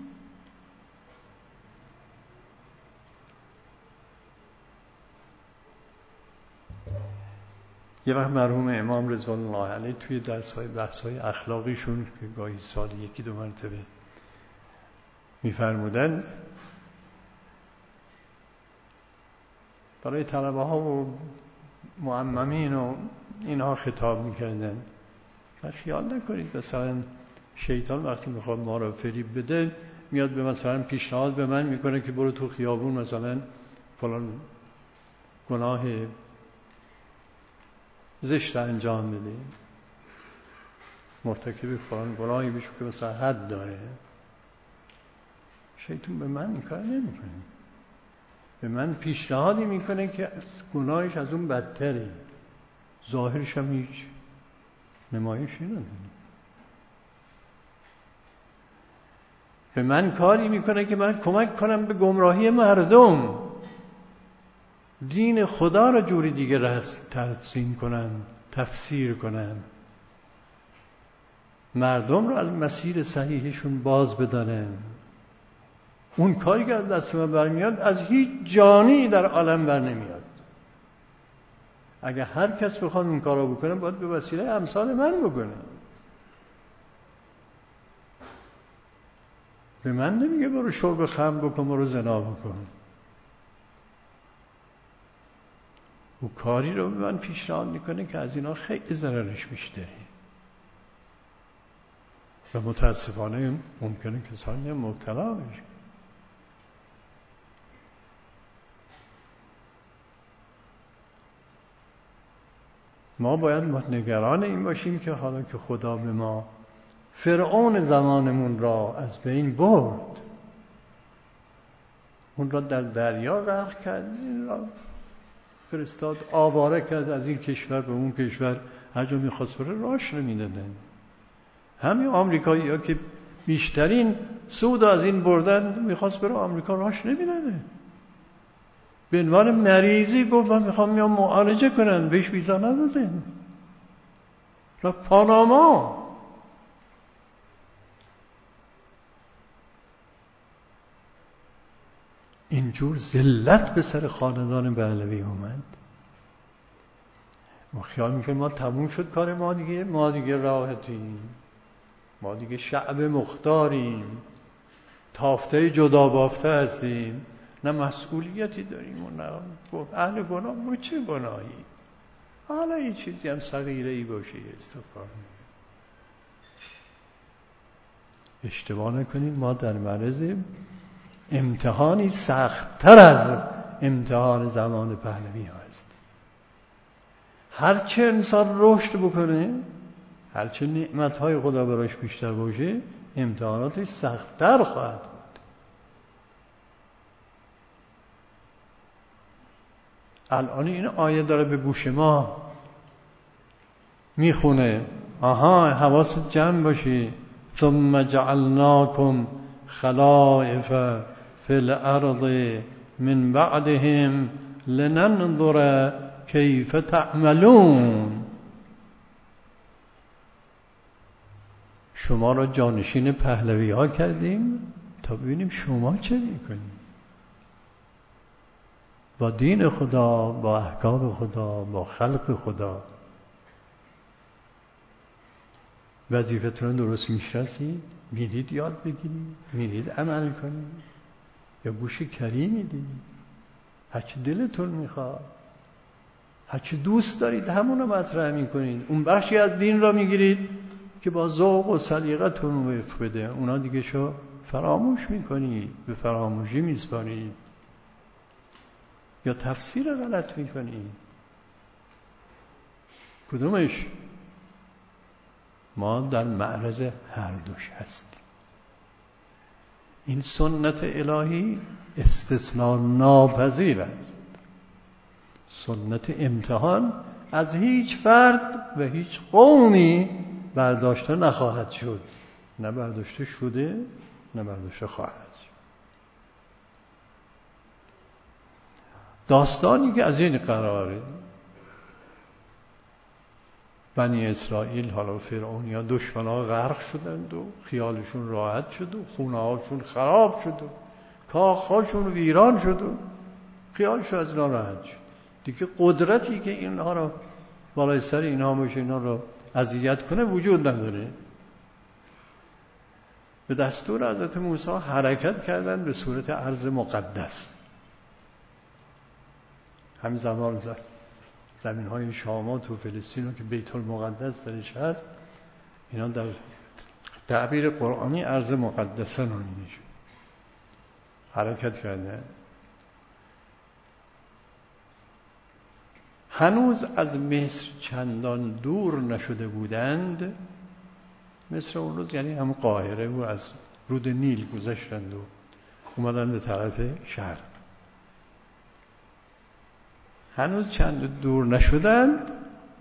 یه وقت مرحوم امام رضوان الله علیه توی بحث‌های اخلاقیشون که گاهی سال یکی دو مرتبه می‌فرمودند، برای طلبه ها و معممین و اینها خطاب می‌کردند. خیال نکنید مثلا شیطان وقتی میخواد ما رو فریب بده میاد به مثلا پیشنهاد به من میکنه که برو تو خیابون مثلا فلان گناه زشت انجام بده، مرتکب فلان گناهی بشه که مثلا حد داره. شیطان به من این کار نمیکنه، به من پیشنهادی میکنه که گناهش از اون بدتره، ظاهرش هم هیچ نمایشی نداره. به من کاری میکنه که من کمک کنم به گمراهی مردم، دین خدا را جوری دیگه ترسیم کنم، تفسیر کنم، مردم را از مسیر صحیحشون باز بدارن. اون کاری که از دست من برمیاد از هیچ جانی در عالم بر نمیاد. اگه هر کس بخواد اون کارو بکنه باید به وسیله امثال من بکنه. به من نمیگه برو شرب خمر بکن، برو زنا بکن. او کاری رو به من پیشنهاد میکنه که از اینا خیلی ضررش بیشتره و متاسفانه ممکنه کسانی مبتلا بشه. ما باید نگران این باشیم که حالا که خدا به ما فرعون زمانمون را از بین برد، اون را در دریا غرق کرد، این را فرستاد آواره کرد از این کشور به اون کشور، هر جا میخواست بره راش نمیدادن. همین آمریکایی ها که بیشترین سود از این بردن میخواست بره آمریکا، راش نمیداده. به عنوان مریضی گفت من میخوام میام معالجه کنن، بهش ویزا ندادن، را پاناما. اینجور ذلت به سر خاندان پهلوی اومد. ما خیال میکنیم ما تموم شد کار ما دیگه راحتیم، ما دیگه شعب مختاریم، تافته جدا بافته هستیم، نه مسئولیتی داریم و نه اهل گناه. ما چه گناهی؟ حالا این چیزی هم صغیره ای باشه استغفار میکنیم. اشتباه نکنید، ما در معرض امتحانی سخت‌تر از امتحان زمان پهلوی ها هستیم. هرچه انسان رشد بکنه، هرچه نعمت‌های خدا براش بیشتر باشه، امتحاناتش سخت‌تر خواهد بود. الان این آیه داره به گوش ما میخونه، آها حواست جمع باشی. ثم جعلناکم خلائف فی الارض من بعدهم لننظر کیف تعملون. شما را جانشین پهلوی ها کردیم تا ببینیم شما چه میکنید با دین خدا، با احکام خدا، با خلق خدا. وظیفتون درست میشناسید؟ میرید یاد بگیرید؟ میرید عمل کنید؟ یا گوش کری میدید؟ هرچی دلتون میخواد، هرچی دوست دارید همونو مطرح میکنید. اون بخشی از دین را میگیرید که با ذوق و سلیقتون وفق بده، اونا دیگه شو فراموش میکنید، به فراموشی میسپارید یا تفسیر غلط میکنید. کدومش؟ ما در معرض هر دوش هستیم. این سنت الهی استثناء ناپذیر است. سنت امتحان از هیچ فرد و هیچ قومی برداشته نخواهد شد، نه برداشته شده نه برداشته خواهد شد. داستانی که از این قراره، بنی اسرائیل، حالا فرعون یا دشمن‌ها غرق شدند و خیالشون راحت شد و خونه‌هاشون خراب شد و کاخ‌هاشون ویران شد و خیالشون از اینا راحت شد. دیگه قدرتی که اینها رو بالای سر اینها باشه، اینها رو اذیت کنه وجود نداره. به دستور حضرت موسی حرکت کردند به صورت ارض مقدس. همین زمین‌های شامات و فلسطین که بیت المقدس درش هست، اینا در تعبیر قرآنی ارض مقدسه نامیده شد. حرکت کردند. هنوز از مصر چندان دور نشده بودند. مصر اون روز یعنی هم قاهره و از رود نیل گذشتند و اومدن به طرف شرق. هنوز چند دور نشدند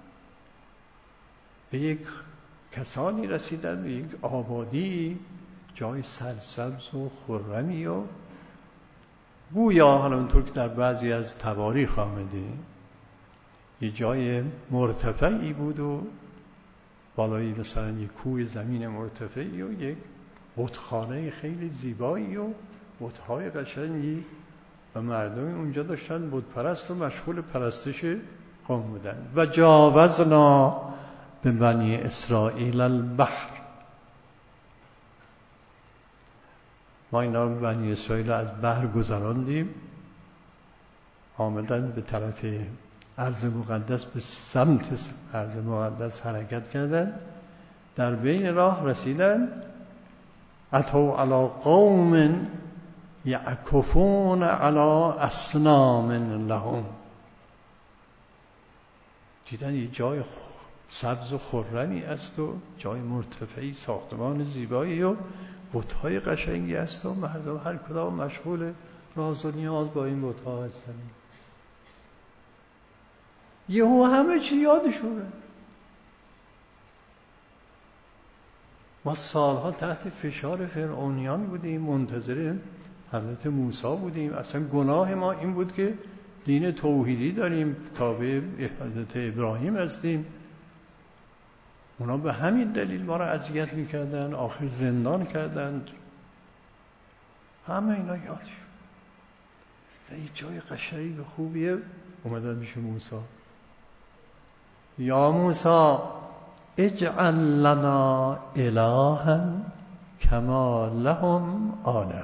به یک کسانی رسیدند، به یک آبادی، جای سرسبز و خرمی و گویا همونطور که در بعضی از تواریخ آمده یه جای مرتفعی بود و بالایی مثلا یک کوه زمین مرتفعی و یک بتخانه خیلی زیبایی و بت‌های قشنگی و مردمی اونجا داشتن بت پرست و مشغول پرستش قوم بودن. و جاوزنا به بنی اسرائیل البحر، ما اینا رو بنی اسرائیل از بحر گذراندیم، آمدن به طرف ارض مقدس، به سمت ارض مقدس حرکت کردن. در بین راه رسیدن اتوا علی قوم یعکفون علی اصنام لهم، دیدن یه جای سبز و خرمی است و جای مرتفعی، ساختمان زیبایی و بت‌های قشنگی است و مردم هر کدام مشغول راز و نیاز با این بت‌ها هستند. یهو همه چی یادشونه. ما سالها تحت فشار فرعونیان بودیم، منتظر حضرت موسی بودیم. اصلا گناه ما این بود که دین توحیدی داریم، تابع حضرت ابراهیم هستیم. اونا به همین دلیل ما را اذیت میکردن، آخر زندان کردند. همه اینا یادشون. در یه جای قشنگ خوبیه اومدن میشه موسی، یا موسی اجعل لنا الها کما لهم آلهه،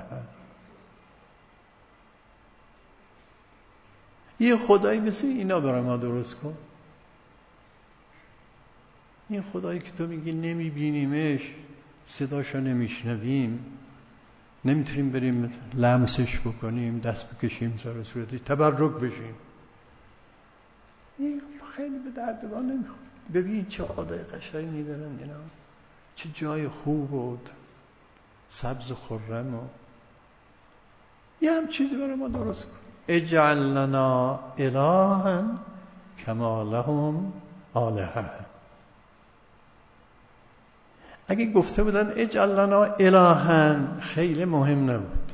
یه خدایی مثل اینا برای ما درست کن. این خدایی که تو میگی نمیبینیمش، صداشو نمیشنویم، نمیتونیم بریم لمسش بکنیم، دست بکشیم سر صورتش، تبرک بشیم، این خیلی به درد ما نمیخوره. ببین چه خدای قشنگی دارن اینا، چه جای خوب بود، سبز و خرم، و یه هم چیزی برای ما درست کن. اجعل لنا الها کما لهم آلهه. اگه گفته بودن اجعل لنا الها خیلی مهم نبود.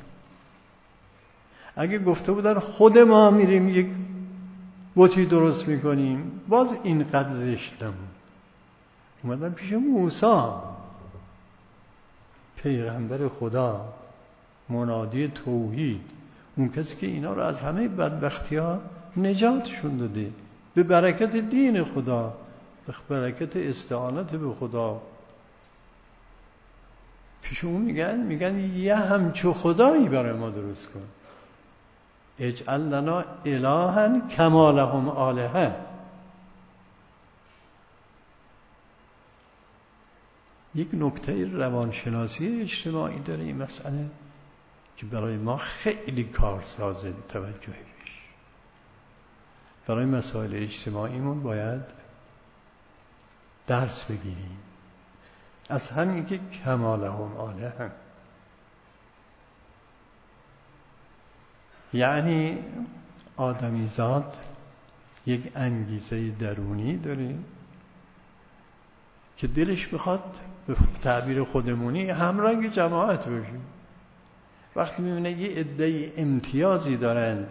اگه گفته بودن خود ما میریم یک بتی درست میکنیم، باز اینقدر زشت نبود. اومدن پیش موسی، پیغمبر خدا، منادی توحید، اون کسی که اینا رو از همه بدبختی ها نجاتشون داده، به برکت دین خدا، به برکت استعانت به خدا. پیش اون میگن یه همچو خدایی برای ما درست کن. اجعل لنا الها کما لهم آلهه. یک نکته روانشناسی اجتماعی داره این مسئله که برای ما خیلی کارساز توجه بشه. برای مسائل اجتماعیمون باید درس بگیریم از همین که کما لهم آلهه. یعنی آدمیزاد یک انگیزه درونی داره که دلش میخواد به تعبیر خودمونی همرنگ جماعت باشه. وقتی میبینه یه عده امتیازی دارند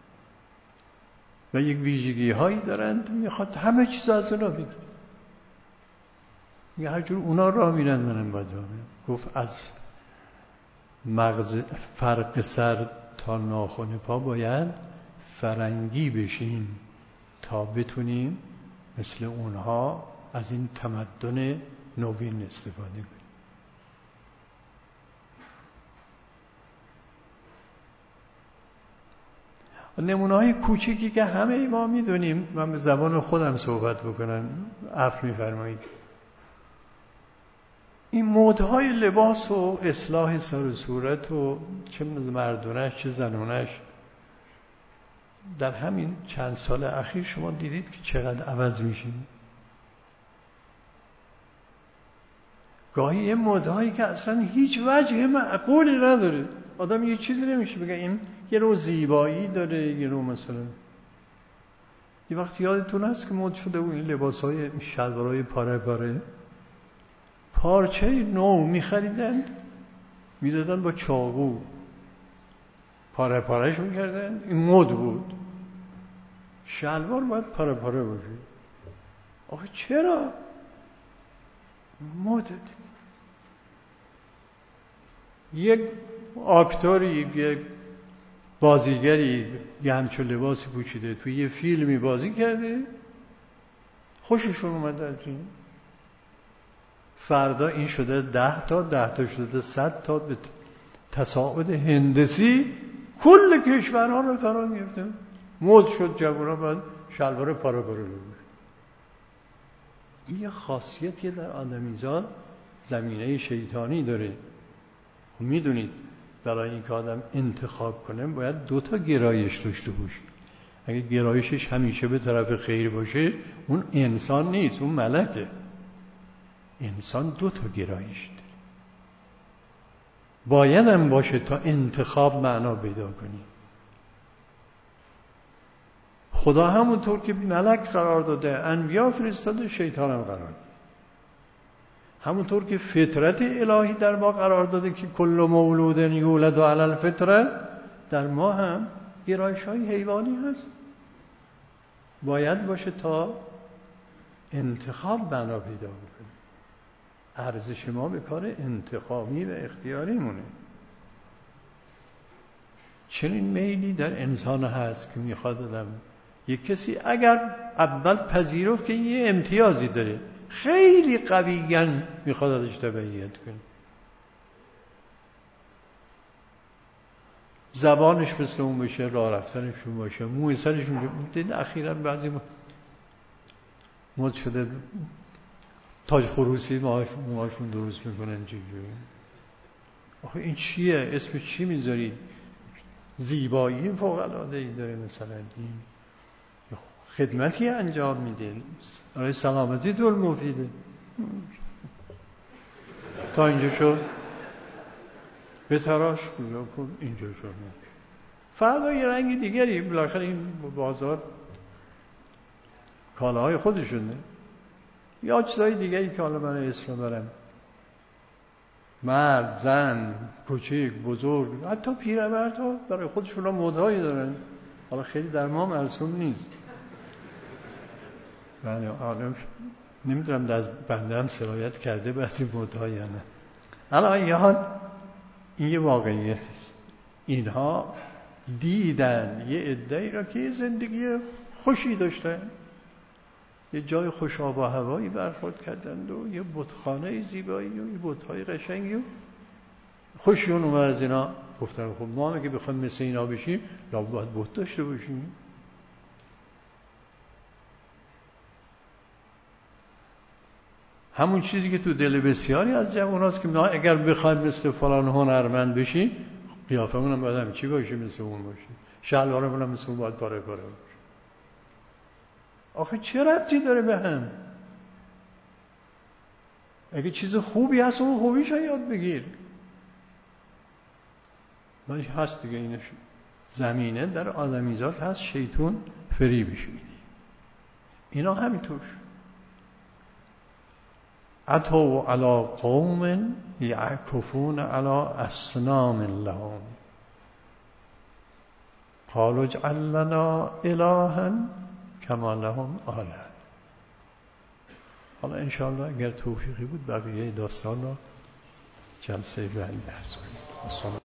و یک ویژگی هایی دارند، میخواد همه چیز از اونا بگیره. هر جور اونا راه میرن منم باید راه میرن. گفت از مغز فرق سر تا ناخن پا باید فرنگی بشیم تا بتونیم مثل اونها از این تمدن نوین استفاده کنیم. نمونه‌های کوچیکی که همه ما میدونیم، من به زبان خودم صحبت بکنم، عفو می‌فرمایید. این مدهای لباس و اصلاح سر و صورت و چه مردونش چه زنونش در همین چند سال اخیر شما دیدید که چقدر عوض میشیم. گاهی یه مدهایی که اصلا هیچ وجه معقولی نداره، آدم یه چیزی نمیشه بگه این یه رو زیبایی داره، یه رو مثلا یه وقت یادتون هست که مد شده بود این لباسای شلوارای پاره پاره، پارچه نو می‌خریدند می‌دادن با چاقو پاره پاره‌ش می‌کردن. این مد بود، شلوار باید پاره پاره باشه. آخه چرا؟ مد. یک آکتوری، یک بازیگری یه همچون لباسی پوشیده توی یه فیلمی بازی کرده، خوششون اومده از این. فردا این شده 10 تا، 10 تا شده 100 تا، به تصاعد هندسی کل کشورها رو فرا گرفته. مد شد جوونا باید شلوار پاره پاره بپوشن. این یه خاصیتی در آدمیزاد زمینه شیطانی داره. میدونید برای اینکه آدم انتخاب کنه باید 2 تا گرایش داشته باشه. اگه گرایشش همیشه به طرف خیر باشه اون انسان نیست، اون ملکه. انسان 2 تا گرایش داره، باید هم باشه تا انتخاب معنا پیدا کنی. خدا همونطور که ملک قرار داده، انبیا فرستاده، شیطان هم قرار داده. همونطور که فطرت الهی در ما قرار داده که کل مولود یولد علی الفطره، در ما هم گرایش‌های حیوانی هست، باید باشه تا انتخاب معنا پیدا بکنه. ارزش ما به کار انتخابی و اختیاری مونه. چنین میلی در انسان هست که میخواد آدم یک کسی اگر اول پذیرفت که یه امتیازی داره، خیلی قویاً میخواد ازش تبعیت کنه. زبانش مثل اون باشه، راه رفتنش اون باشه، موی سرش اون باشه. اخیراً بعضی مد شده تاج خروسی موهاشون درست میکنن چجوری؟ آخه این چیه؟ اسم چی میذارید؟ زیبایی فوق العاده ای داره مثلا، این خدمتی انجام میده برای سلامتی طول مفیده. تا اینجا شد بتراش کجا کن اینجا شد، فردا یه رنگ دیگری. بالاخره این بازار کالاهای خودشونه، یا چیزای دیگری که حالا برای اسم برم، مرد، زن، کوچک، بزرگ، حتی پیرمردها برای خودشون مدهایی دارن. حالا خیلی در ما مرسوم نیست. بله حالا نمیدونم از بنده هم سرایت کرده بعضی مدها یا نه. الان این یه واقعیت است. اینها دیدن یه عده‌ای را که زندگی خوشی داشتن، یه جای خوش آب و هوایی برخورد کردند و یه بتخانه زیبایی و یه بت‌های قشنگی و خوشیون اومد از اینا. گفتن خب ما اگه بخوایم مثل اینا بشیم یا باید بت داشته باشیم. همون چیزی که تو دل بسیاری از جواناست که ما اگر بخوایم مثل فلان هنرمند بشیم، قیافمون هم باید همین چی باشه، مثل اون باشیم، شلوارمون هم مثل اون باید پاره باشه. آخه چه ربطی داره به هم؟ اگه چیز خوبی هست اون خوبیش یاد بگیر. ولی هست دیگه، اینش زمینه در آدمیزاد هست، شیطان فریبش میده. اینا همینطور اتوا علی قوم یعکفون علی اصنام لهم قالوا اجعل لنا الها کما لهم آلهة. حالا انشاءالله اگر توفیقی بود بقیه داستان را جلسه بعدی عرض کنیم.